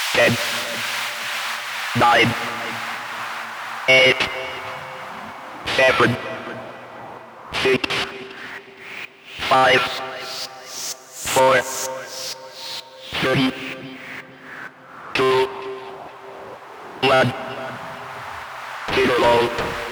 10, 9, 8, 7, 6, 5, 4, 3, 2, 1, 0.